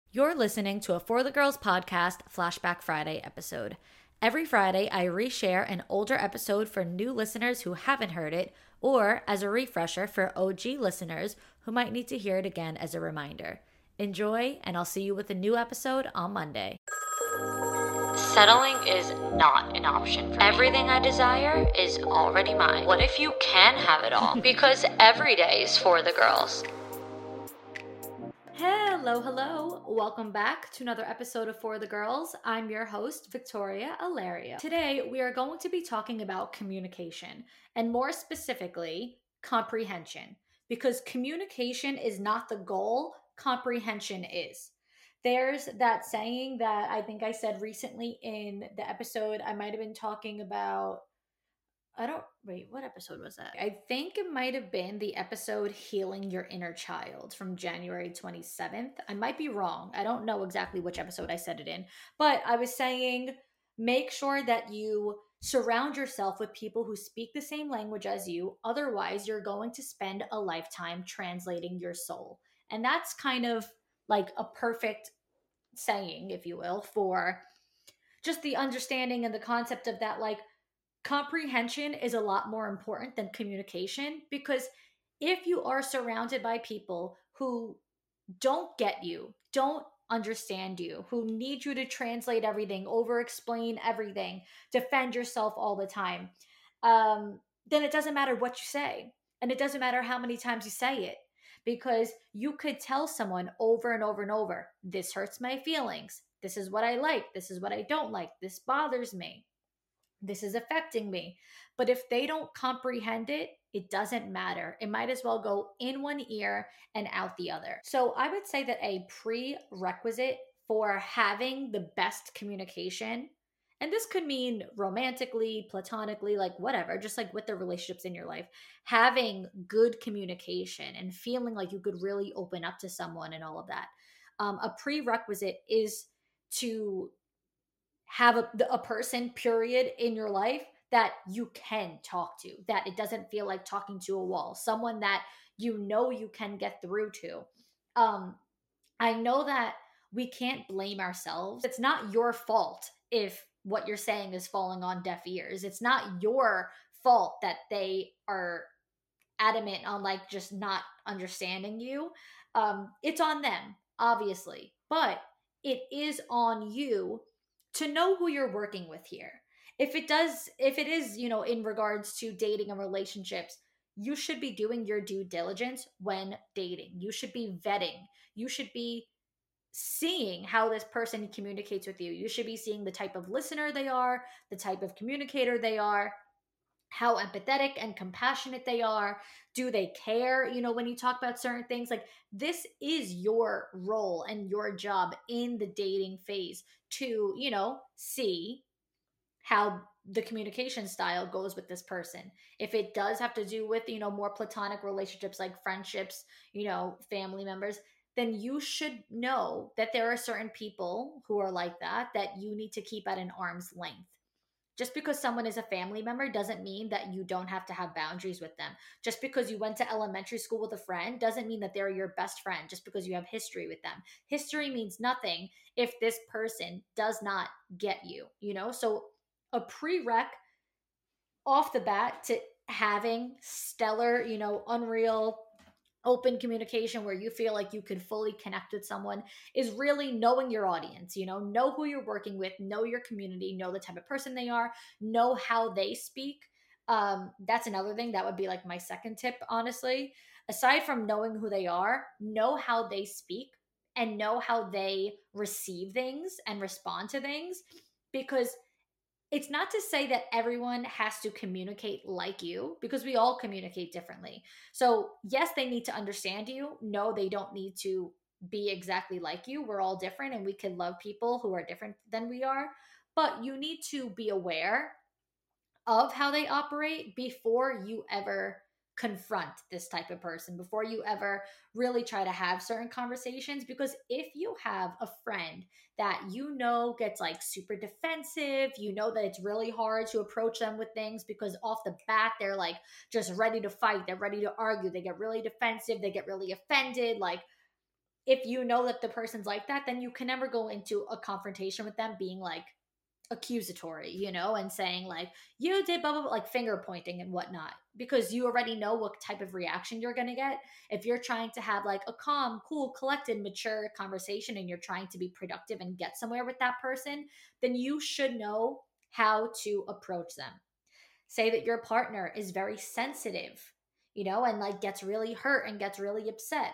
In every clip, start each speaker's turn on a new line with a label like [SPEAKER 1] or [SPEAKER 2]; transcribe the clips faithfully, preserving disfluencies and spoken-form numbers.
[SPEAKER 1] You're listening to a For the Girls podcast Flashback Friday episode. Every Friday, I reshare an older episode for new listeners who haven't heard it, or as a refresher for O G listeners who might need to hear it again as a reminder. Enjoy, and I'll see you with a new episode on Monday. Settling is not an option for me. Everything I desire is already mine. What if you can have it all? Because every day is for the girls. Hello, hello. Welcome back to another episode of For the Girls. I'm your host, Victoria Alario. Today, we are going to be talking about communication, and more specifically, comprehension. Because communication is not the goal, comprehension is. There's that saying that I think I said recently in the episode. I might have been talking about I don't, wait, what episode was that? I think it might have been the episode Healing Your Inner Child from January twenty-seventh. I might be wrong. I don't know exactly which episode I said it in, but I was saying make sure that you surround yourself with people who speak the same language as you. Otherwise, you're going to spend a lifetime translating your soul. And that's kind of like a perfect saying, if you will, for just the understanding and the concept of that, like, comprehension is a lot more important than communication, because if you are surrounded by people who don't get you, don't understand you, who need you to translate everything, over explain everything, defend yourself all the time, um, then it doesn't matter what you say. And it doesn't matter how many times you say it, because you could tell someone over and over and over, this hurts my feelings. This is what I like. This is what I don't like. This bothers me. This is affecting me. But if they don't comprehend it, it doesn't matter. It might as well go in one ear and out the other. So I would say that a prerequisite for having the best communication, and this could mean romantically, platonically, like whatever, just like with the relationships in your life, having good communication and feeling like you could really open up to someone and all of that. Um, a prerequisite is to have a, a person, period, in your life that you can talk to, that it doesn't feel like talking to a wall, someone that you know you can get through to. Um, I know that we can't blame ourselves. It's not your fault if what you're saying is falling on deaf ears. It's not your fault that they are adamant on like just not understanding you. Um, it's on them, obviously, but it is on you to know who you're working with here. If it does, if it is, you know, in regards to dating and relationships, you should be doing your due diligence when dating. You should be vetting. You should be seeing how this person communicates with you. You should be seeing the type of listener they are, the type of communicator they are, how empathetic and compassionate they are. Do they care, you know, when you talk about certain things? Like, this is your role and your job in the dating phase to, you know, see how the communication style goes with this person. If it does have to do with, you know, more platonic relationships like friendships, you know, family members, then you should know that there are certain people who are like that that you need to keep at an arm's length. Just because someone is a family member doesn't mean that you don't have to have boundaries with them. Just because you went to elementary school with a friend doesn't mean that they're your best friend just because you have history with them. History means nothing if this person does not get you, you know? So a prereq off the bat to having stellar, you know, unreal open communication where you feel like you could fully connect with someone is really knowing your audience, you know, know who you're working with, know your community, know the type of person they are, know how they speak. Um, that's another thing that would be like my second tip, honestly. Aside from knowing who they are, know how they speak and know how they receive things and respond to things, because it's not to say that everyone has to communicate like you, because we all communicate differently. So yes, they need to understand you. No, they don't need to be exactly like you. We're all different and we can love people who are different than we are. But you need to be aware of how they operate before you ever confront this type of person, before you ever really try to have certain conversations. Because if you have a friend that you know gets like super defensive, you know that it's really hard to approach them with things because off the bat they're like just ready to fight, they're ready to argue, they get really defensive, they get really offended, like if you know that the person's like that, then you can never go into a confrontation with them being like accusatory, you know, and saying like, you did blah, blah, blah, like finger pointing and whatnot, because you already know what type of reaction you're going to get. If you're trying to have like a calm, cool, collected, mature conversation and you're trying to be productive and get somewhere with that person, then you should know how to approach them. Say that your partner is very sensitive, you know, and like gets really hurt and gets really upset.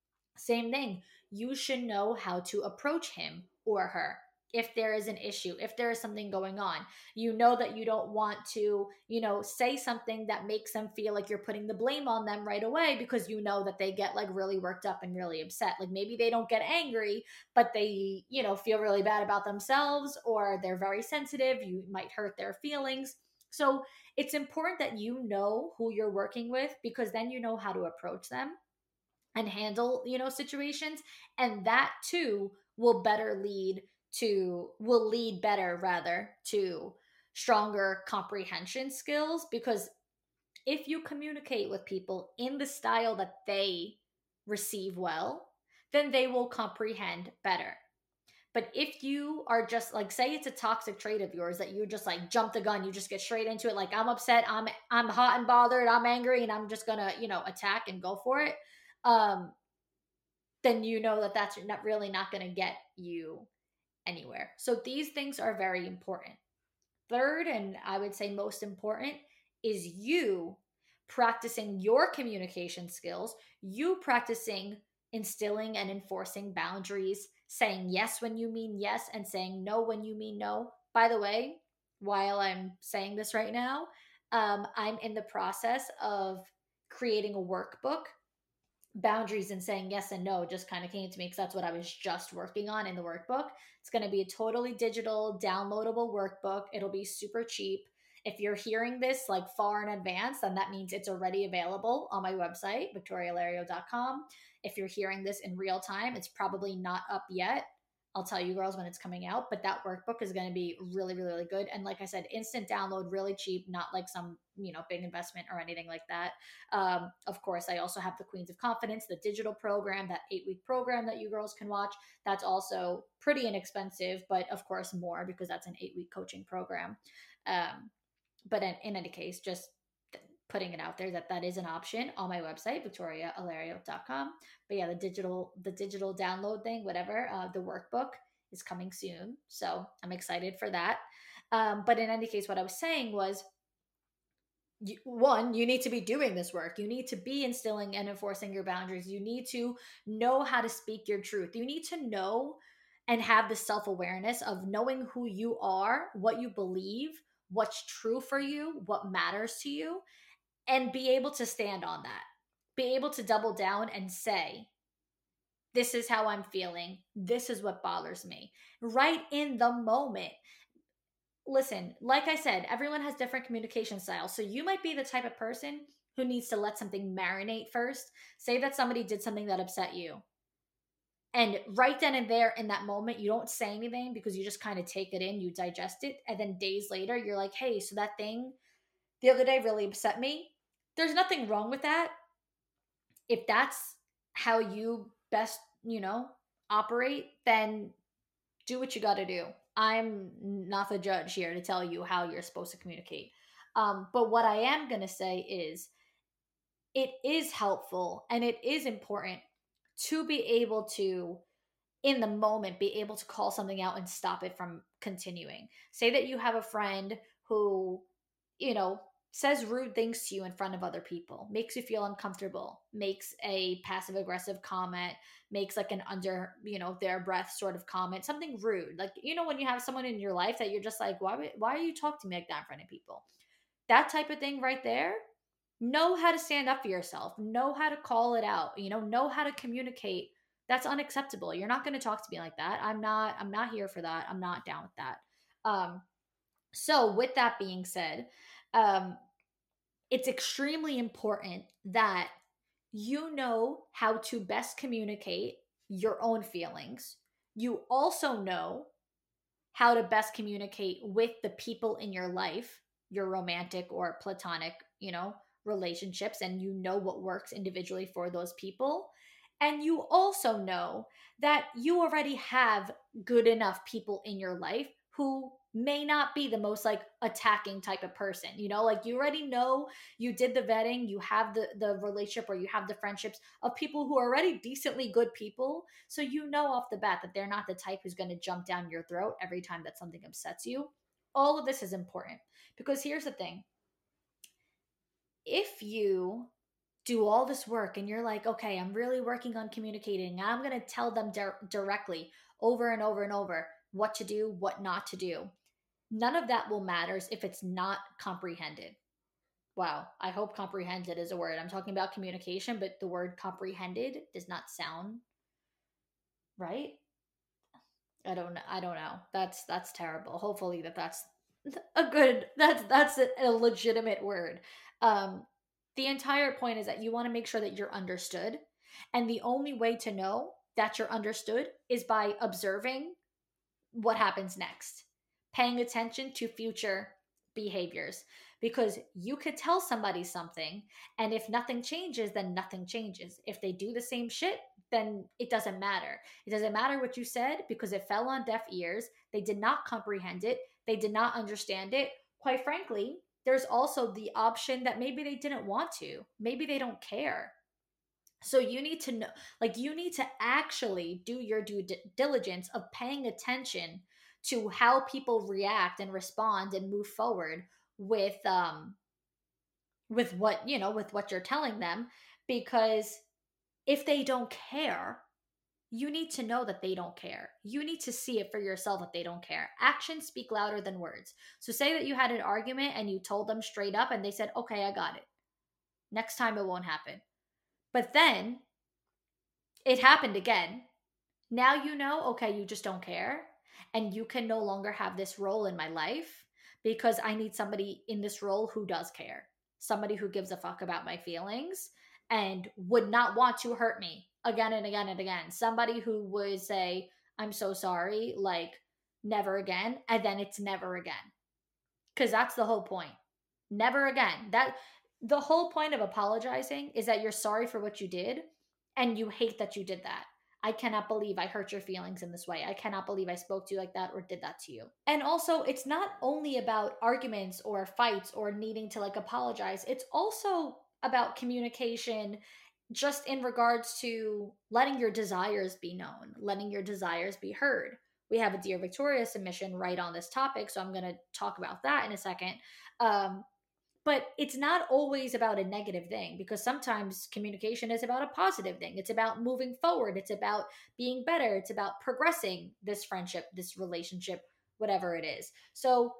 [SPEAKER 1] Same thing. You should know how to approach him or her if there is an issue, if there is something going on. You know that you don't want to, you know, say something that makes them feel like you're putting the blame on them right away, because you know that they get like really worked up and really upset. Like maybe they don't get angry, but they, you know, feel really bad about themselves, or they're very sensitive. You might hurt their feelings. So it's important that you know who you're working with, because then you know how to approach them and handle, you know, situations. And that too will better lead to, will lead better rather to stronger comprehension skills. Because if you communicate with people in the style that they receive well, then they will comprehend better. But if you are just like, say it's a toxic trait of yours that you just like jump the gun, you just get straight into it, like I'm upset, i'm i'm hot and bothered, I'm angry, and I'm just gonna, you know, attack and go for it, um then you know that that's not really not going to get you anywhere. So these things are very important. Third, and I would say most important, is you practicing your communication skills, you practicing instilling and enforcing boundaries, saying yes when you mean yes and saying no when you mean no. By the way, while I'm saying this right now, um, I'm in the process of creating a workbook. Boundaries and saying yes and no just kind of came to me because that's what I was just working on in the workbook. It's going to be a totally digital, downloadable workbook. It'll be super cheap. If you're hearing this like far in advance, then that means it's already available on my website, victoria lario dot com. If you're hearing this in real time, it's probably not up yet. I'll tell you girls when it's coming out, but that workbook is going to be really, really, really good. And like I said, instant download, really cheap, not like some, you know, big investment or anything like that. Um, of course, I also have the Queens of Confidence, the digital program, that eight week program that you girls can watch. That's also pretty inexpensive, but of course more because that's an eight week coaching program. Um, but in, in any case, just putting it out there that that is an option on my website, victoria alario dot com. But yeah, the digital the digital download thing, whatever, uh, the workbook is coming soon, so I'm excited for that. Um, but in any case, what I was saying was, you, one, you need to be doing this work. You need to be instilling and enforcing your boundaries. You need to know how to speak your truth. You need to know and have the self awareness of knowing who you are, what you believe, what's true for you, what matters to you, and be able to stand on that. Be able to double down and say, this is how I'm feeling. This is what bothers me. Right in the moment. Listen, like I said, everyone has different communication styles. So you might be the type of person who needs to let something marinate first. Say that somebody did something that upset you. And right then and there in that moment, you don't say anything because you just kind of take it in, you digest it. And then days later, you're like, hey, so that thing the other day really upset me. There's nothing wrong with that. If that's how you best, you know, operate, then do what you got to do. I'm not the judge here to tell you how you're supposed to communicate. Um, but what I am going to say is it is helpful and it is important to be able to, in the moment, be able to call something out and stop it from continuing. Say that you have a friend who, you know, says rude things to you in front of other people, makes you feel uncomfortable, makes a passive aggressive comment, makes like an under, you know, their breath sort of comment, something rude. Like, you know, when you have someone in your life that you're just like, why, why are you talking to me like that in front of people? That type of thing right there, know how to stand up for yourself, know how to call it out, you know, know how to communicate. That's unacceptable. You're not going to talk to me like that. I'm not, I'm not here for that. I'm not down with that. Um, so with that being said, um, it's extremely important that you know how to best communicate your own feelings. You also know how to best communicate with the people in your life, your romantic or platonic, you know, relationships, and you know what works individually for those people. And you also know that you already have good enough people in your life who may not be the most like attacking type of person. You know, like you already know, you did the vetting, you have the the relationship or you have the friendships of people who are already decently good people. So you know off the bat that they're not the type who's going to jump down your throat every time that something upsets you. All of this is important because here's the thing. If you do all this work and you're like, okay, I'm really working on communicating, I'm going to tell them di- directly over and over and over what to do, what not to do. None of that will matters if it's not comprehended. Wow, I hope comprehended is a word. I'm talking about communication, but the word comprehended does not sound right. I don't know. I don't know. That's that's terrible. Hopefully that that's a good that's that's a, a legitimate word. Um the entire point is that you want to make sure that you're understood, and the only way to know that you're understood is by observing what happens next, paying attention to future behaviors, because you could tell somebody something, and if nothing changes, then nothing changes. If they do the same shit, then it doesn't matter. It doesn't matter what you said because it fell on deaf ears. They did not comprehend it, they did not understand it. Quite frankly, there's also the option that maybe they didn't want to, maybe they don't care. So you need to know, like, you need to actually do your due di- diligence of paying attention to how people react and respond and move forward with um with what, you know, with what you're telling them, because if they don't care, you need to know that they don't care. You need to see it for yourself that they don't care. Actions speak louder than words. So say that you had an argument and you told them straight up and they said, "Okay, I got it. Next time it won't happen." But then it happened again. Now you know, okay, you just don't care. And you can no longer have this role in my life because I need somebody in this role who does care. Somebody who gives a fuck about my feelings and would not want to hurt me again and again and again. Somebody who would say, "I'm so sorry," like never again. And then it's never again. Because that's the whole point. Never again. That the whole point of apologizing is that you're sorry for what you did and you hate that you did that. I cannot believe I hurt your feelings in this way. I cannot believe I spoke to you like that or did that to you. And also, it's not only about arguments or fights or needing to like apologize, it's also about communication just in regards to letting your desires be known, letting your desires be heard. We have a Dear Victoria submission right on this topic, so I'm going to talk about that in a second. Um, but it's not always about a negative thing, because sometimes communication is about a positive thing. It's about moving forward, it's about being better, it's about progressing this friendship, this relationship, whatever it is. So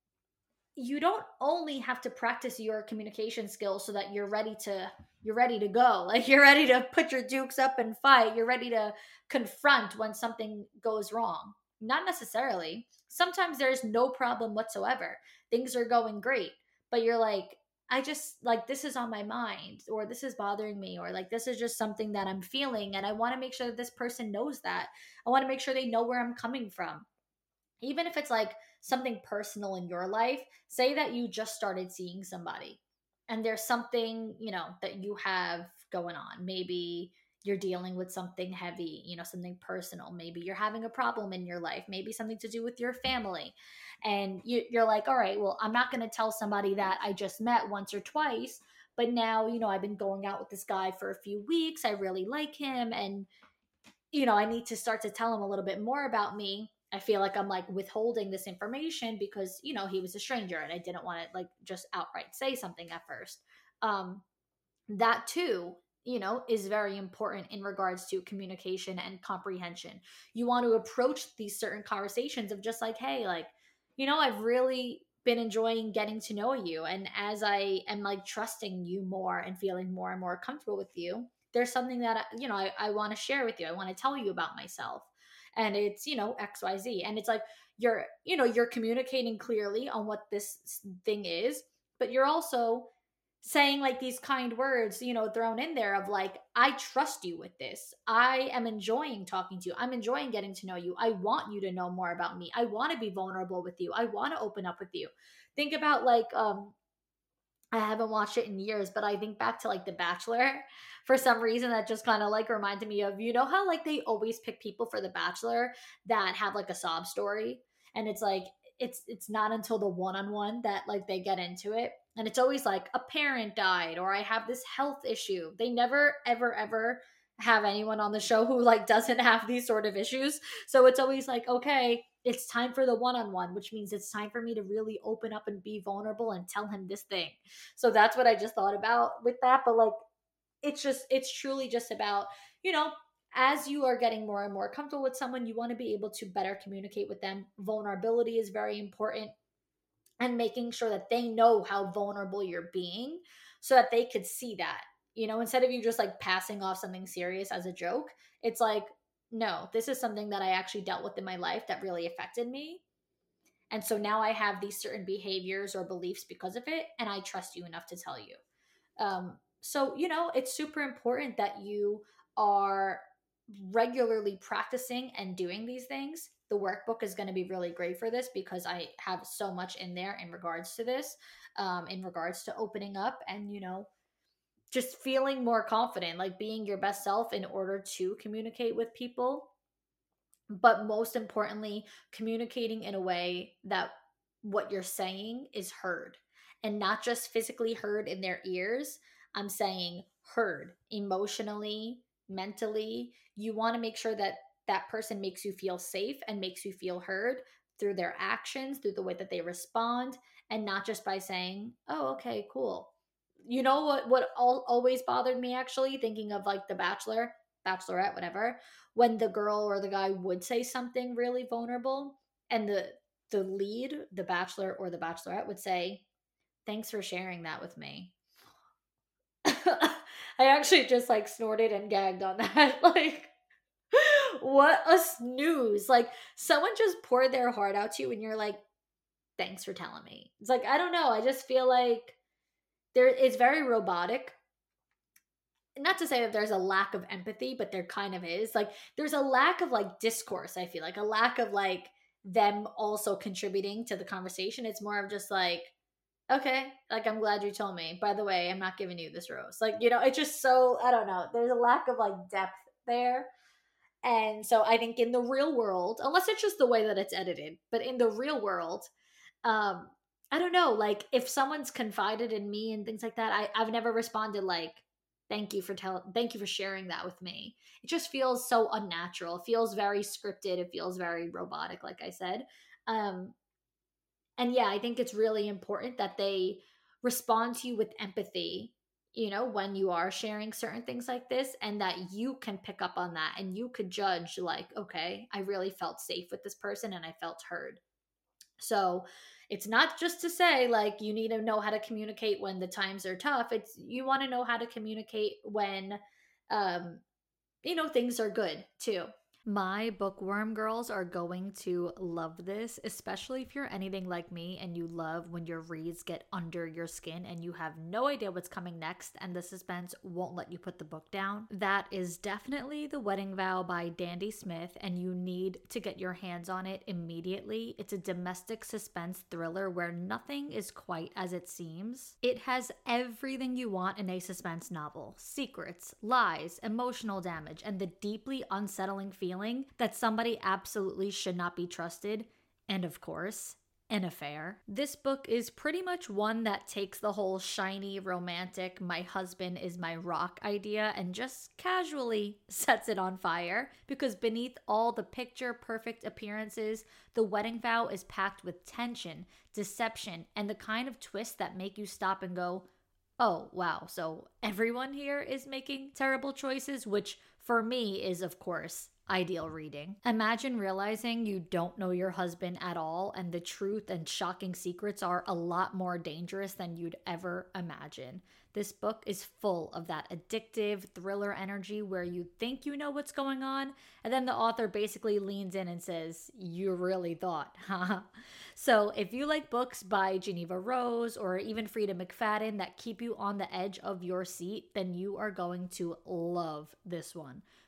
[SPEAKER 1] you don't only have to practice your communication skills so that you're ready to you're ready to go, like you're ready to put your dukes up and fight, you're ready to confront when something goes wrong. Not necessarily. Sometimes there's no problem whatsoever, things are going great, but you're like, I just like, this is on my mind, or this is bothering me, or like this is just something that I'm feeling, and I want to make sure that this person knows that. I want to make sure they know where I'm coming from. Even if it's like something personal in your life, say that you just started seeing somebody and there's something, you know, that you have going on. Maybe you're dealing with something heavy, you know, something personal. Maybe you're having a problem in your life, maybe something to do with your family. And you, you're like, all right, well, I'm not going to tell somebody that I just met once or twice, but now, you know, I've been going out with this guy for a few weeks. I really like him. And you know, I need to start to tell him a little bit more about me. I feel like I'm like withholding this information because, you know, he was a stranger and I didn't want to like just outright say something at first. Um, that too, you know, is very important in regards to communication and comprehension. You want to approach these certain conversations of just like, hey, like, you know, I've really been enjoying getting to know you. And as I am like trusting you more and feeling more and more comfortable with you, there's something that, I, you know, I, I want to share with you. I want to tell you about myself. And it's, you know, X Y Z. And it's like, you're, you know, you're communicating clearly on what this thing is, but you're also saying like these kind words, you know, thrown in there of like, I trust you with this. I am enjoying talking to you. I'm enjoying getting to know you. I want you to know more about me. I want to be vulnerable with you. I want to open up with you. Think about like, um, I haven't watched it in years, but I think back to like The Bachelor for some reason that just kind of like reminded me of, you know, how like they always pick people for The Bachelor that have like a sob story. And it's like, it's it's not until the one-on-one that like they get into it. And it's always like a parent died or I have this health issue. They never, ever, ever have anyone on the show who like doesn't have these sort of issues. So it's always like, okay, it's time for the one-on-one, which means it's time for me to really open up and be vulnerable and tell him this thing. So that's what I just thought about with that. But like, it's just, it's truly just about, you know, as you are getting more and more comfortable with someone, you want to be able to better communicate with them. Vulnerability is very important, and making sure that they know how vulnerable you're being so that they could see that, you know, instead of you just like passing off something serious as a joke. It's like, no, this is something that I actually dealt with in my life that really affected me. And so now I have these certain behaviors or beliefs because of it, and I trust you enough to tell you. Um, so, you know, it's super important that you are regularly practicing and doing these things. The workbook is going to be really great for this because I have so much in there in regards to this, um, in regards to opening up and, you know, just feeling more confident, like being your best self in order to communicate with people. But most importantly, communicating in a way that what you're saying is heard, and not just physically heard in their ears. I'm saying heard emotionally, mentally. You want to make sure that that person makes you feel safe and makes you feel heard through their actions, through the way that they respond, and not just by saying, oh, okay, cool. You know what, what al- always bothered me actually, thinking of like The Bachelor, Bachelorette, whatever, when the girl or the guy would say something really vulnerable and the the lead, the bachelor or the bachelorette would say, thanks for sharing that with me. I actually just like snorted and gagged on that. Like, what a snooze. Like, someone just poured their heart out to you and you're like, thanks for telling me. It's like, I don't know. I just feel like there it's very robotic. Not to say that there's a lack of empathy, but there kind of is. Like, there's a lack of like discourse, I feel like, a lack of like them also contributing to the conversation. It's more of just like, okay, like, I'm glad you told me. By the way, I'm not giving you this rose. Like, you know, it's just so, I don't know. There's a lack of like depth there. And so I think in the real world, unless it's just the way that it's edited, but in the real world, um, I don't know, like if someone's confided in me and things like that, I, I've never responded like, thank you for telling, thank you for sharing that with me. It just feels so unnatural. It feels very scripted. It feels very robotic, like I said. Um, and yeah, I think it's really important that they respond to you with empathy, you know, when you are sharing certain things like this, and that you can pick up on that and you could judge, like, okay, I really felt safe with this person and I felt heard. So it's not just to say like you need to know how to communicate when the times are tough. It's you want to know how to communicate when um you know things are good too. My bookworm girls are going to love this, especially if you're anything like me and you love when your reads get under your skin and you have no idea what's coming next and the suspense won't let you put the book down. That is definitely The Wedding Vow by Dandy Smith, and you need to get your hands on it immediately. It's a domestic suspense thriller where nothing is quite as it seems. It has everything you want in a suspense novel: secrets, lies, emotional damage, and the deeply unsettling feeling that somebody absolutely should not be trusted, and of course, an affair. This book is pretty much one that takes the whole shiny, romantic, my husband is my rock idea and just casually sets it on fire, because beneath all the picture perfect appearances, The Wedding Vow is packed with tension, deception, and the kind of twists that make you stop and go, oh, wow, so everyone here is making terrible choices, which for me is, of course, ideal reading. Imagine realizing you don't know your husband at all, and the truth and shocking secrets are a lot more dangerous than you'd ever imagine. This book is full of that addictive thriller energy where you think you know what's going on, and then the author basically leans in and says, you really thought, huh? So if you like books by Geneva Rose or even Frida McFadden that keep you on the edge of your seat, then you are going to love this one.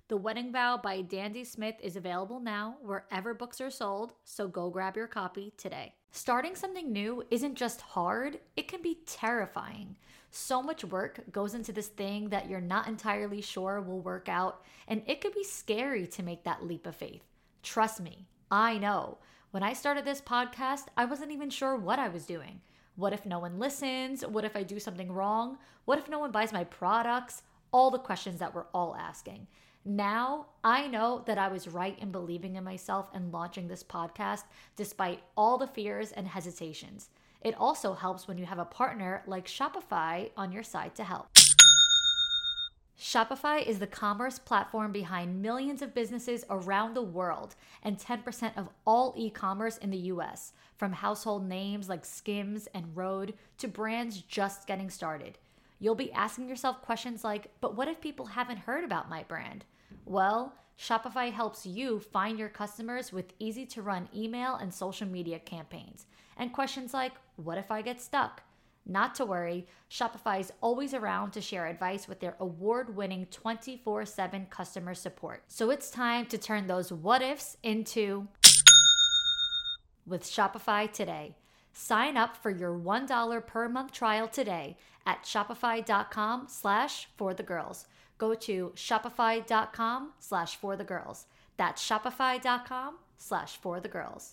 [SPEAKER 1] The Wedding Vow by Dandy Smith is available now wherever books are sold, so go grab your copy today. Starting something new isn't just hard, it can be terrifying. So much work goes into this thing that you're not entirely sure will work out, and it could be scary to make that leap of faith. Trust me, I know. When I started this podcast, I wasn't even sure what I was doing. What if no one listens? What if I do something wrong? What if no one buys my products? All the questions that we're all asking. Now, I know that I was right in believing in myself and launching this podcast despite all the fears and hesitations. It also helps when you have a partner like Shopify on your side to help. Shopify is the commerce platform behind millions of businesses around the world and ten percent of all e-commerce in the U S, from household names like Skims and Rhode to brands just getting started. You'll be asking yourself questions like, but what if people haven't heard about my brand? Well, Shopify helps you find your customers with easy-to-run email and social media campaigns. And questions like, what if I get stuck? Not to worry, Shopify is always around to share advice with their award-winning twenty-four seven customer support. So it's time to turn those what ifs into with Shopify today. Sign up for your one dollar per month trial today at shopify.com slash for the girls. Go to shopify.com slash for the girls. That's shopify.com slash for the girls.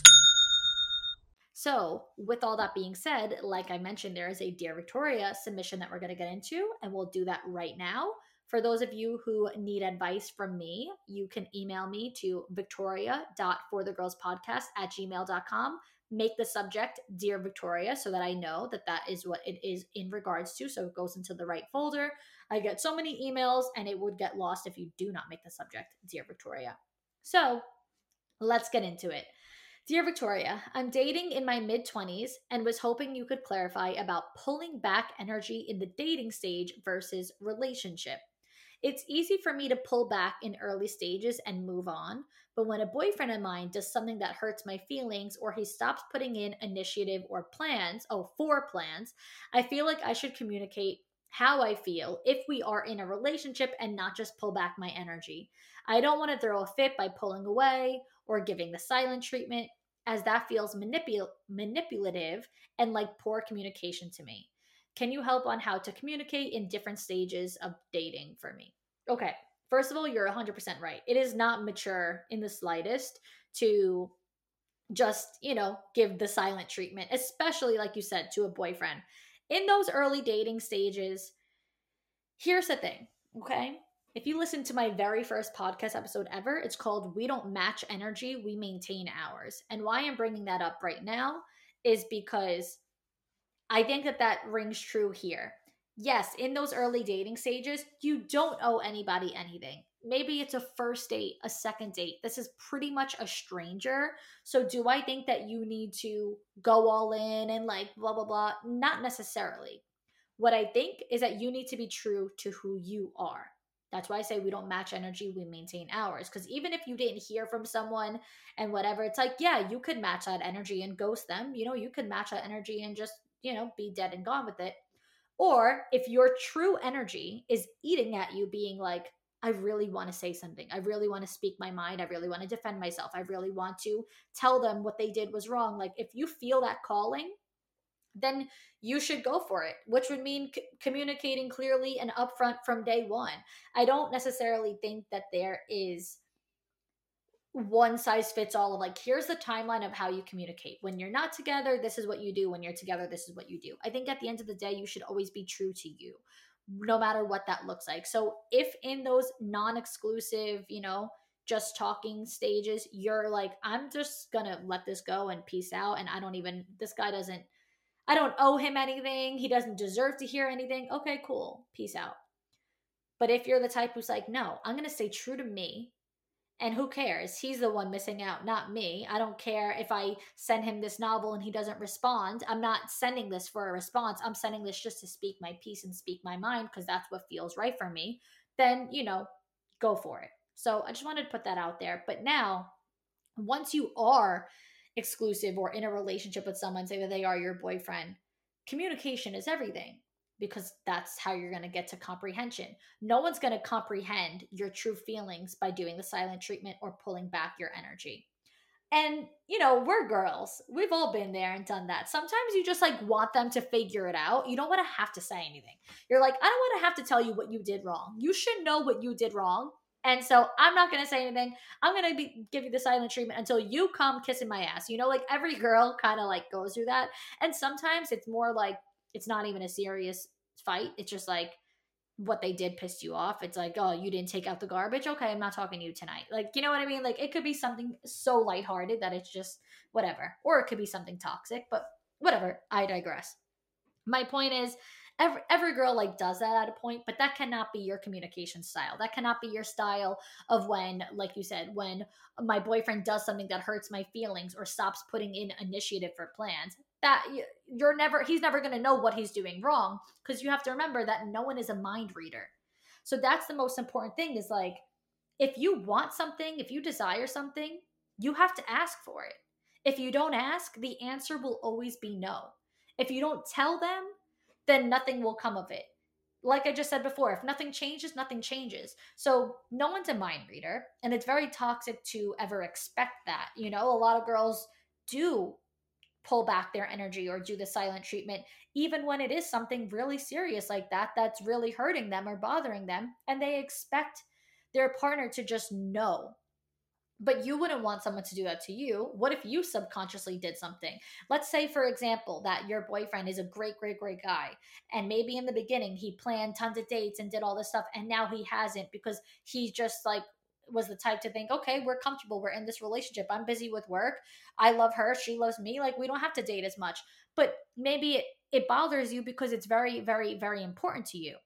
[SPEAKER 1] So with all that being said, like I mentioned, there is a Dear Victoria submission that we're going to get into, and we'll do that right now. For those of you who need advice from me, you can email me to victoria.forthegirlspodcast at gmail dot com. Make the subject Dear Victoria so that I know that that is what it is in regards to, so it goes into the right folder. I get so many emails, and it would get lost if you do not make the subject Dear Victoria. So let's get into it. Dear Victoria, I'm dating in my mid-twenties and was hoping you could clarify about pulling back energy in the dating stage versus relationship. It's easy for me to pull back in early stages and move on, but when a boyfriend of mine does something that hurts my feelings or he stops putting in initiative or plans, oh, for plans, I feel like I should communicate how I feel if we are in a relationship and not just pull back my energy. I don't want to throw a fit by pulling away or giving the silent treatment, as that feels manipul- manipulative and like poor communication to me. Can you help on how to communicate in different stages of dating for me? Okay, first of all, you're one hundred percent right. It is not mature in the slightest to just, you know, give the silent treatment, especially like you said, to a boyfriend. In those early dating stages, here's the thing, okay? If you listen to my very first podcast episode ever, it's called We Don't Match Energy, We Maintain Ours. And why I'm bringing that up right now is because I think that that rings true here. Yes, in those early dating stages, you don't owe anybody anything. Maybe it's a first date, a second date. This is pretty much a stranger. So do I think that you need to go all in and like blah, blah, blah? Not necessarily. What I think is that you need to be true to who you are. That's why I say we don't match energy, we maintain ours. Because even if you didn't hear from someone and whatever, it's like, yeah, you could match that energy and ghost them. You know, you could match that energy and just, you know, be dead and gone with it. Or if your true energy is eating at you, being like, I really want to say something. I really want to speak my mind. I really want to defend myself. I really want to tell them what they did was wrong. Like if you feel that calling, then you should go for it, which would mean c- communicating clearly and upfront from day one. I don't necessarily think that there is one size fits all of like, here's the timeline of how you communicate. When you're not together, this is what you do. When you're together, this is what you do. I think at the end of the day, you should always be true to you, no matter what that looks like. So if in those non-exclusive, you know, just talking stages, you're like, I'm just gonna let this go and peace out. And I don't even, this guy doesn't, I don't owe him anything. He doesn't deserve to hear anything. Okay, cool. Peace out. But if you're the type who's like, no, I'm going to stay true to me. And who cares? He's the one missing out, not me. I don't care if I send him this novel and he doesn't respond. I'm not sending this for a response. I'm sending this just to speak my piece and speak my mind because that's what feels right for me. Then, you know, go for it. So I just wanted to put that out there. But now, once you are exclusive or in a relationship with someone, say that they are your boyfriend, communication is everything. because that's how you're going to get to comprehension. No one's going to comprehend your true feelings by doing the silent treatment or pulling back your energy. And, you know, we're girls. We've all been there and done that. Sometimes you just like want them to figure it out. You don't want to have to say anything. You're like, I don't want to have to tell you what you did wrong. You should know what you did wrong. And so I'm not going to say anything. I'm going to be give you the silent treatment until you come kissing my ass. You know, like every girl kind of like goes through that. And sometimes it's more like it's not even a serious fight. It's just like, what they did pissed you off. It's like, oh, you didn't take out the garbage. Okay, I'm not talking to you tonight. Like, you know what I mean? Like, it could be something so lighthearted that it's just whatever. Or it could be something toxic, but whatever. I digress. My point is, every, every girl like does that at a point, but that cannot be your communication style. That cannot be your style of when, like you said, when my boyfriend does something that hurts my feelings or stops putting in initiative for plans. That you're never, he's never going to know what he's doing wrong, because you have to remember that no one is a mind reader. So that's the most important thing is like, if you want something, if you desire something, you have to ask for it. If you don't ask, the answer will always be no. If you don't tell them, then nothing will come of it. Like I just said before, if nothing changes, nothing changes. So no one's a mind reader, and it's very toxic to ever expect that. You know, a lot of girls do pull back their energy or do the silent treatment, even when it is something really serious like that, that's really hurting them or bothering them. And they expect their partner to just know. But you wouldn't want someone to do that to you. What if you subconsciously did something? Let's say, for example, that your boyfriend is a great, great, great guy. And maybe in the beginning, he planned tons of dates and did all this stuff. And now he hasn't because he just like was the type to think, okay, we're comfortable. We're in this relationship. I'm busy with work. I love her. She loves me. Like, we don't have to date as much. But maybe it, it bothers you because it's very, very, very important to you.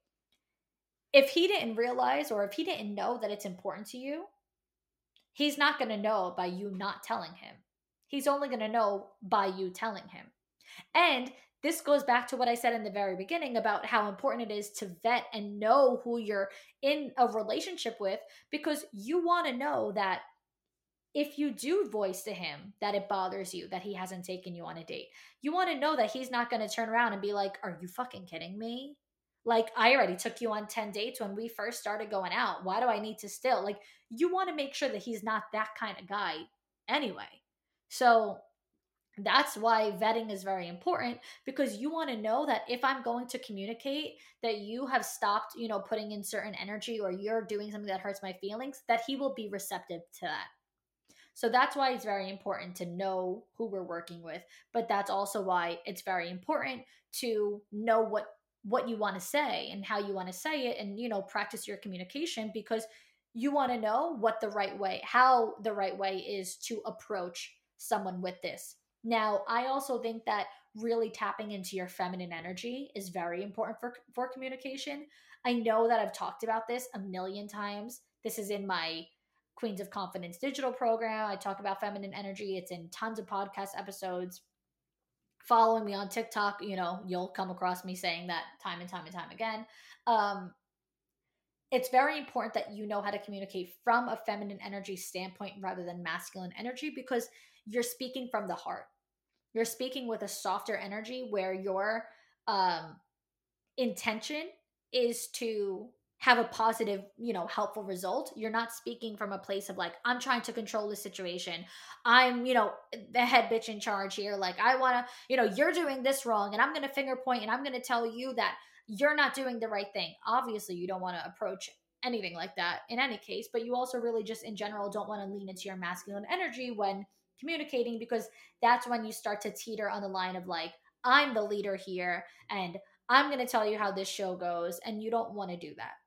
[SPEAKER 1] If he didn't realize, or if he didn't know that it's important to you, he's not going to know by you not telling him. He's only going to know by you telling him. And this goes back to what I said in the very beginning about how important it is to vet and know who you're in a relationship with, because you want to know that if you do voice to him that it bothers you that he hasn't taken you on a date, you want to know that he's not going to turn around and be like, are you fucking kidding me? Like, I already took you on ten dates when we first started going out. Why do I need to still? Like, you want to make sure that he's not that kind of guy anyway. So that's why vetting is very important, because you want to know that if I'm going to communicate that you have stopped, you know, putting in certain energy, or you're doing something that hurts my feelings, that he will be receptive to that. So that's why it's very important to know who we're working with. But that's also why it's very important to know what what you want to say and how you want to say it, and, you know, practice your communication, because you want to know what the right way, how the right way is to approach someone with this. Now, I also think that really tapping into your feminine energy is very important for, for communication. I know that I've talked about this a million times. This is in my Queens of Confidence digital program. I talk about feminine energy. It's in tons of podcast episodes. Following me on TikTok, you know, you'll come across me saying that time and time and time again. Um, it's very important that you know how to communicate from a feminine energy standpoint rather than masculine energy, because you're speaking from the heart. You're speaking with a softer energy where your um, intention is to have a positive, you know, helpful result. You're not speaking from a place of like, I'm trying to control the situation. I'm, you know, the head bitch in charge here. Like, I want to, you know, you're doing this wrong, and I'm going to finger point, and I'm going to tell you that you're not doing the right thing. Obviously, you don't want to approach anything like that in any case, but you also really just in general don't want to lean into your masculine energy when communicating, because that's when you start to teeter on the line of like, I'm the leader here, and I'm going to tell you how this show goes, and you don't want to do that.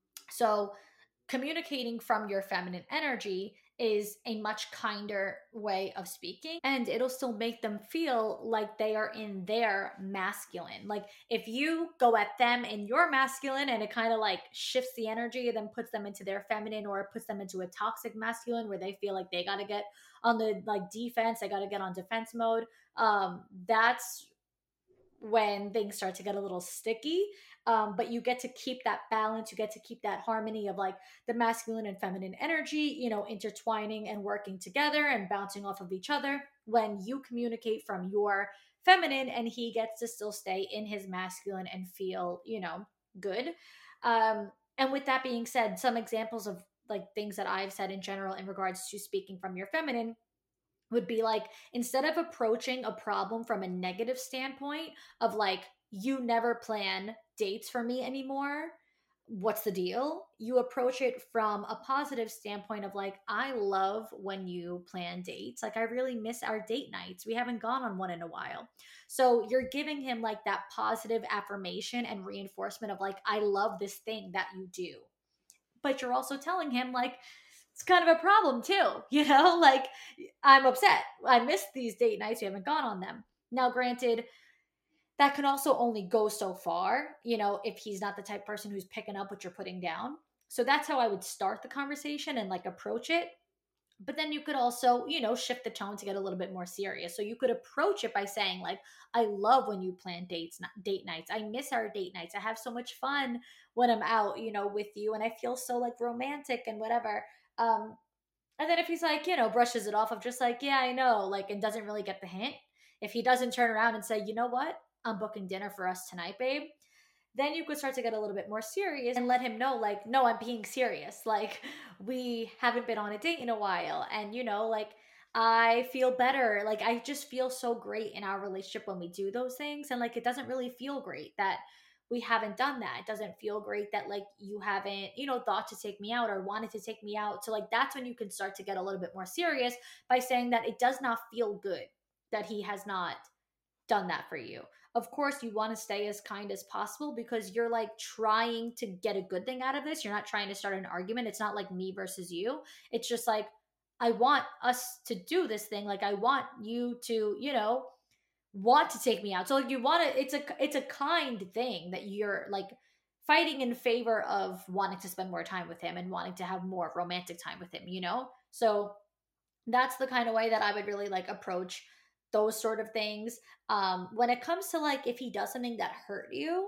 [SPEAKER 1] So communicating from your feminine energy is a much kinder way of speaking, and it'll still make them feel like they are in their masculine. Like, if you go at them in your masculine and it kind of like shifts the energy and then puts them into their feminine, or it puts them into a toxic masculine where they feel like they got to get on the like defense, they got to get on defense mode. Um, that's when things start to get a little sticky. Um, but you get to keep that balance. You get to keep that harmony of like the masculine and feminine energy, you know, intertwining and working together and bouncing off of each other when you communicate from your feminine and he gets to still stay in his masculine and feel, you know, good. Um, and with that being said, some examples of like things that I've said in general in regards to speaking from your feminine would be like, instead of approaching a problem from a negative standpoint of like, you never plan dates for me anymore, what's the deal, you approach it from a positive standpoint of like, I love when you plan dates, like I really miss our date nights, we haven't gone on one in a while. So you're giving him like that positive affirmation and reinforcement of like, I love this thing that you do. But you're also telling him like, it's kind of a problem too, you know, like I'm upset, I missed these date nights, we haven't gone on them. Now granted, that can also only go so far, you know, if he's not the type of person who's picking up what you're putting down. So that's how I would start the conversation and like approach it. But then you could also, you know, shift the tone to get a little bit more serious. So you could approach it by saying like, I love when you plan dates, date nights. I miss our date nights. I have so much fun when I'm out, you know, with you, and I feel so like romantic and whatever. Um, and then if he's like, you know, brushes it off of just like, yeah, I know, like, and doesn't really get the hint, if he doesn't turn around and say, you know what, I'm booking dinner for us tonight, babe, then you could start to get a little bit more serious and let him know, like, no, I'm being serious. Like, we haven't been on a date in a while. And, you know, like, I feel better. Like, I just feel so great in our relationship when we do those things. And, like, it doesn't really feel great that we haven't done that. It doesn't feel great that, like, you haven't, you know, thought to take me out or wanted to take me out. So, like, that's when you can start to get a little bit more serious by saying that it does not feel good that he has not done that for you. Of course, you want to stay as kind as possible because you're like trying to get a good thing out of this. You're not trying to start an argument. It's not like me versus you. It's just like, I want us to do this thing. Like, I want you to, you know, want to take me out. So like you want to, it's a, it's a kind thing that you're like fighting in favor of wanting to spend more time with him and wanting to have more romantic time with him, you know? So that's the kind of way that I would really like approach those sort of things. Um, when it comes to like if he does something that hurt you,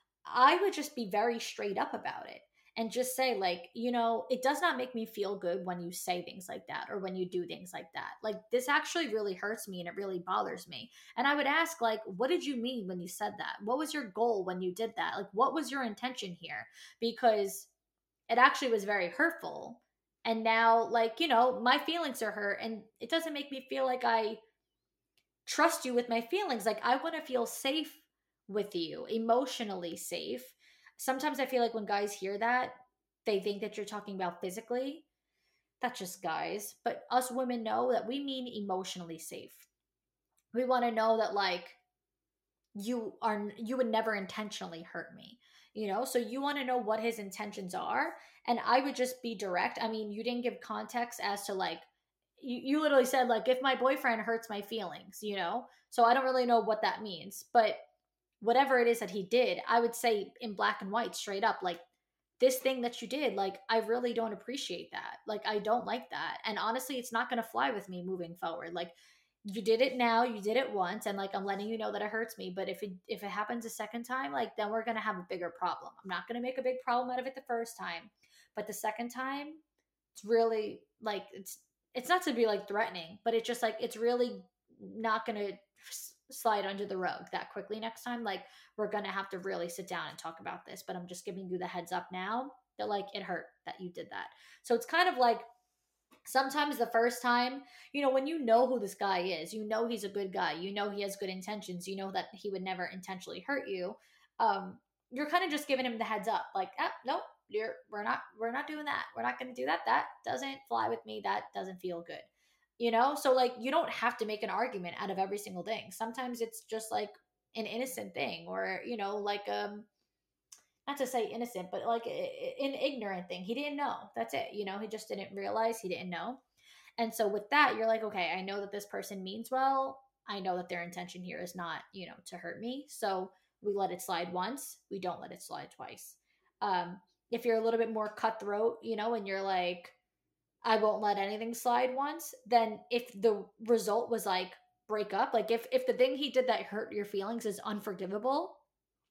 [SPEAKER 1] I would just be very straight up about it and just say like, you know, it does not make me feel good when you say things like that or when you do things like that. Like this actually really hurts me and it really bothers me. And I would ask like, what did you mean when you said that? What was your goal when you did that? Like what was your intention here? Because it actually was very hurtful. And now like, you know, my feelings are hurt and it doesn't make me feel like I trust you with my feelings. Like I want to feel safe with you, emotionally safe. Sometimes I feel like when guys hear that, they think that you're talking about physically. That's just guys. But us women know that we mean emotionally safe. We want to know that like you are you would never intentionally hurt me. You know, so you want to know what his intentions are. And I would just be direct. I mean, you didn't give context as to like you, you literally said like if my boyfriend hurts my feelings, you know, so I don't really know what that means, but whatever it is that he did, I would say in black and white straight up like this thing that you did, like I really don't appreciate that, like I don't like that, and honestly it's not going to fly with me moving forward. Like you did it now, you did it once, and like I'm letting you know that it hurts me, but if it if it happens a second time, like then we're going to have a bigger problem. I'm not going to make a big problem out of it the first time, but the second time it's really like it's it's not to be like threatening, but it's just like it's really not going to s- slide under the rug that quickly next time. Like we're going to have to really sit down and talk about this, but I'm just giving you the heads up now that like it hurt that you did that. So it's kind of like sometimes the first time, you know, when you know who this guy is, you know he's a good guy, you know he has good intentions, you know that he would never intentionally hurt you. Um, you're kind of just giving him the heads up, like, ah, nope, you're we're not we're not doing that. We're not going to do that. That doesn't fly with me. That doesn't feel good. You know, so like you don't have to make an argument out of every single thing. Sometimes it's just like an innocent thing, or you know, like um not to say innocent, but like an ignorant thing. He didn't know. That's it. You know, he just didn't realize, he didn't know. And so with that, you're like, okay, I know that this person means well. I know that their intention here is not, you know, to hurt me. So we let it slide once. We don't let it slide twice. Um, if you're a little bit more cutthroat, you know, and you're like, I won't let anything slide once, then if the result was like break up, like if if the thing he did that hurt your feelings is unforgivable,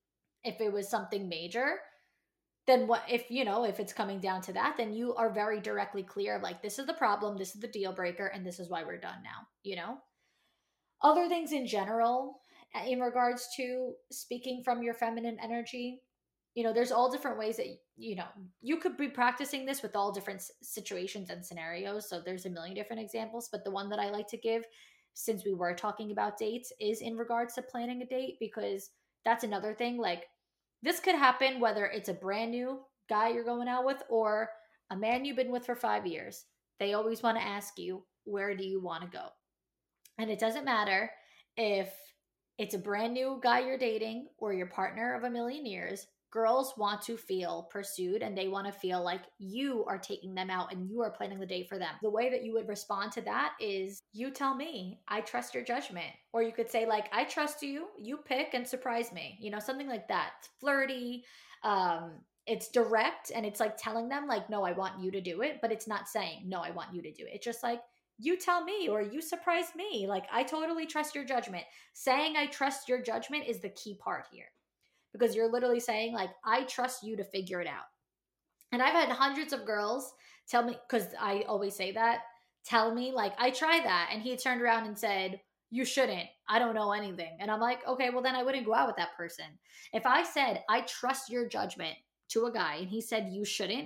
[SPEAKER 1] If it was something major, then what if, you know, if it's coming down to that, then you are very directly clear, like, this is the problem, this is the deal breaker, and this is why we're done now, you know? Other things in general, uh, in regards to speaking from your feminine energy, you know, there's all different ways that, you know, you could be practicing this with all different s- situations and scenarios. So there's a million different examples, but the one that I like to give, since we were talking about dates, is in regards to planning a date, because that's another thing. Like, this could happen whether it's a brand new guy you're going out with or a man you've been with for five years. They always want to ask you, where do you want to go? And it doesn't matter if it's a brand new guy you're dating or your partner of a million years. Girls want to feel pursued, and they want to feel like you are taking them out and you are planning the date for them. The way that you would respond to that is, you tell me, I trust your judgment. Or you could say, like, I trust you, you pick and surprise me. You know, something like that. It's flirty. Um, it's direct, and it's like telling them, like, no, I want you to do it, but it's not saying, no, I want you to do it. It's just like, you tell me, or you surprise me. Like, I totally trust your judgment. Saying I trust your judgment is the key part here, because you're literally saying, like, I trust you to figure it out. And I've had hundreds of girls tell me, because I always say that, tell me, like, I tried that. And he turned around and said, you shouldn't. I don't know anything. And I'm like, okay, well, then I wouldn't go out with that person. If I said, I trust your judgment to a guy, and he said, you shouldn't,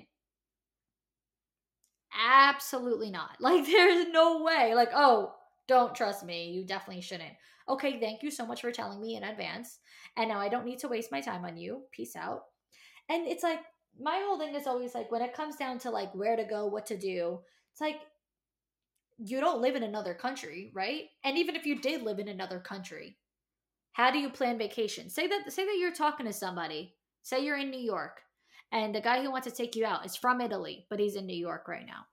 [SPEAKER 1] absolutely not. Like, there's no way. Like, oh, don't trust me. You definitely shouldn't. Okay, thank you so much for telling me in advance. And now I don't need to waste my time on you. Peace out. And it's like, my whole thing is always like, when it comes down to like where to go, what to do, it's like, you don't live in another country, right? And even if you did live in another country, how do you plan vacation? Say that say that you're talking to somebody. Say you're in New York, and the guy who wants to take you out is from Italy, but he's in New York right now.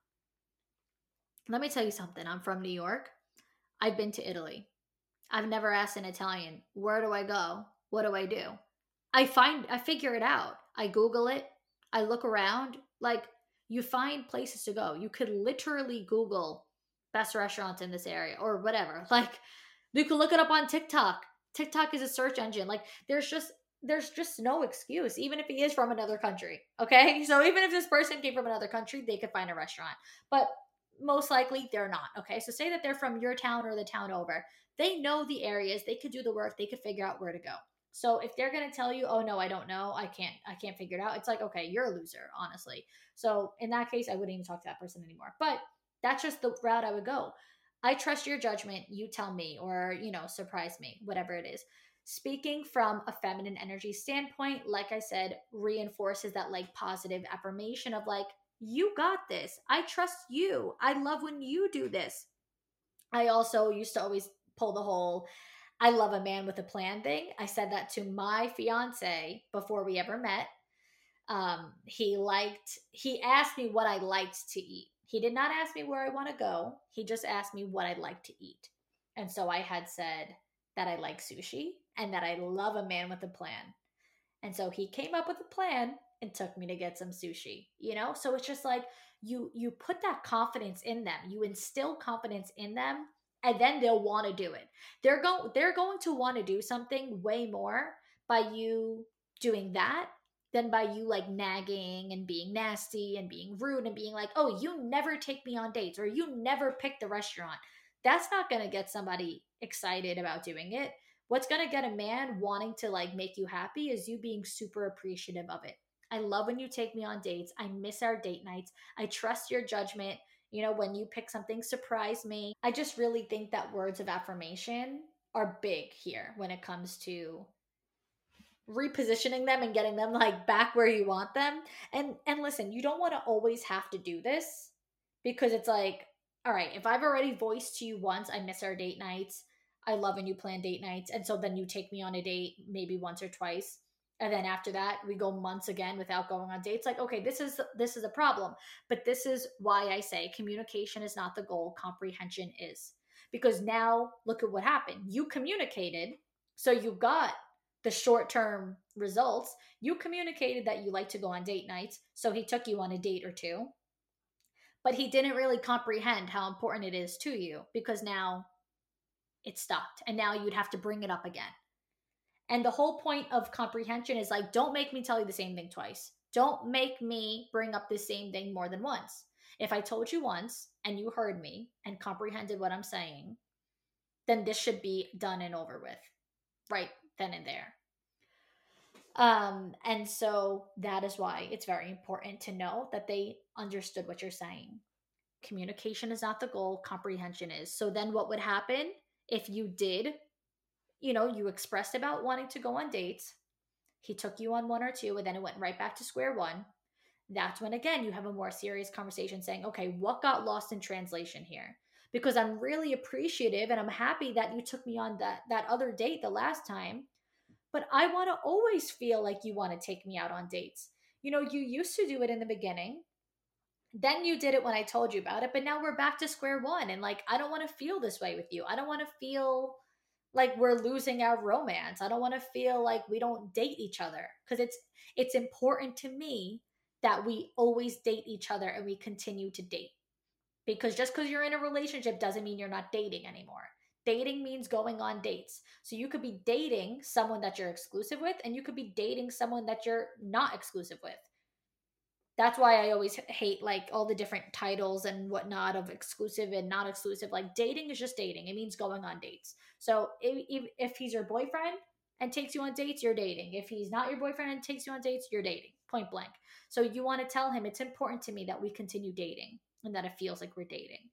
[SPEAKER 1] Let me tell you something. I'm from New York. I've been to Italy. I've never asked an Italian, where do I go? What do I do? I find, I figure it out. I Google it. I look around. Like, you find places to go. You could literally Google best restaurants in this area or whatever. Like, you could look it up on TikTok. TikTok is a search engine. Like, there's just, there's just no excuse, even if he is from another country. Okay. So even if this person came from another country, they could find a restaurant. But most likely they're not. Okay. So say that they're from your town or the town over. They know the areas, they could do the work, they could figure out where to go. So if they're going to tell you, oh no, I don't know, I can't, I can't figure it out, it's like, okay, you're a loser, honestly. So in that case, I wouldn't even talk to that person anymore. But that's just the route I would go. I trust your judgment, you tell me, or, you know, surprise me, whatever it is. Speaking from a feminine energy standpoint, like I said, reinforces that like positive affirmation of like, you got this. I trust you. I love when you do this. I also used to always pull the whole I love a man with a plan thing. I said that to my fiance before we ever met. Um, he liked, he asked me what I liked to eat. He did not ask me where I want to go. He just asked me what I'd like to eat. And so I had said that I like sushi and that I love a man with a plan. And so he came up with a plan and took me to get some sushi, you know? So it's just like you you put that confidence in them. You instill confidence in them, and then they'll want to do it. They're going they're going to want to do something way more by you doing that than by you like nagging and being nasty and being rude and being like, "Oh, you never take me on dates or you never pick the restaurant." That's not going to get somebody excited about doing it. What's going to get a man wanting to like make you happy is you being super appreciative of it. I love when you take me on dates. I miss our date nights. I trust your judgment. You know, when you pick something, surprise me. I just really think that words of affirmation are big here when it comes to repositioning them and getting them like back where you want them. And and listen, you don't want to always have to do this, because it's like, all right, if I've already voiced to you once, I miss our date nights. I love when you plan date nights. And so then you take me on a date maybe once or twice. And then after that, we go months again without going on dates. Like, okay, this is this is a problem. But this is why I say communication is not the goal, comprehension is. Because now look at what happened. You communicated, so you got the short term results. You communicated that you like to go on date nights, so he took you on a date or two. But he didn't really comprehend how important it is to you, because now it stopped and now you'd have to bring it up again. And the whole point of comprehension is like, don't make me tell you the same thing twice. Don't make me bring up the same thing more than once. If I told you once and you heard me and comprehended what I'm saying, then this should be done and over with right then and there. Um, and so that is why it's very important to know that they understood what you're saying. Communication is not the goal, comprehension is. So then what would happen if you did, you know, you expressed about wanting to go on dates, he took you on one or two, and then it went right back to square one. That's when, again, you have a more serious conversation saying, okay, what got lost in translation here? Because I'm really appreciative and I'm happy that you took me on that, that other date the last time, but I want to always feel like you want to take me out on dates. You know, you used to do it in the beginning. Then you did it when I told you about it, but now we're back to square one. And like, I don't want to feel this way with you. I don't want to feel like we're losing our romance. I don't want to feel like we don't date each other, because it's it's important to me that we always date each other and we continue to date. Because just because you're in a relationship doesn't mean you're not dating anymore. Dating means going on dates. So you could be dating someone that you're exclusive with, and you could be dating someone that you're not exclusive with. That's why I always hate like all the different titles and whatnot of exclusive and not exclusive. Like, dating is just dating. It means going on dates. So if, if, if he's your boyfriend and takes you on dates, you're dating. If he's not your boyfriend and takes you on dates, you're dating, point blank. So you want to tell him it's important to me that we continue dating and that it feels like we're dating.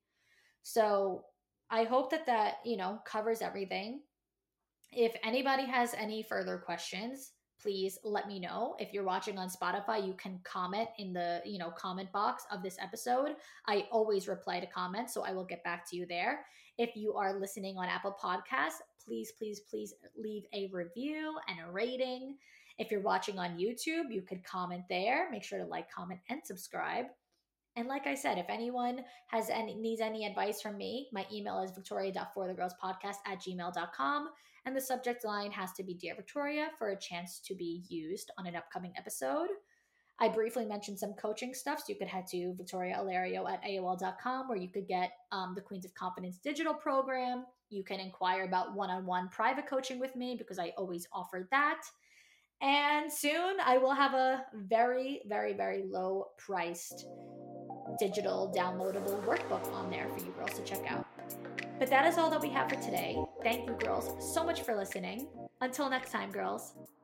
[SPEAKER 1] So I hope that that, you know, covers everything. If anybody has any further questions, please let me know. If you're watching on Spotify, you can comment in the, you know, comment box of this episode. I always reply to comments, so I will get back to you there. If you are listening on Apple Podcasts, please, please, please leave a review and a rating. If you're watching on YouTube, you could comment there. Make sure to like, comment, and subscribe. And like I said, if anyone has any needs any advice from me, my email is victoria dot for the girls podcast at gmail dot com. And the subject line has to be Dear Victoria for a chance to be used on an upcoming episode. I briefly mentioned some coaching stuff, so you could head to victoria alario at A O L dot com, where you could get um, the Queens of Confidence digital program. You can inquire about one-on-one private coaching with me, because I always offer that. And soon I will have a very, very, very low priced digital downloadable workbook on there for you girls to check out. But that is all that we have for today. Thank you, girls, so much for listening. Until next time, girls.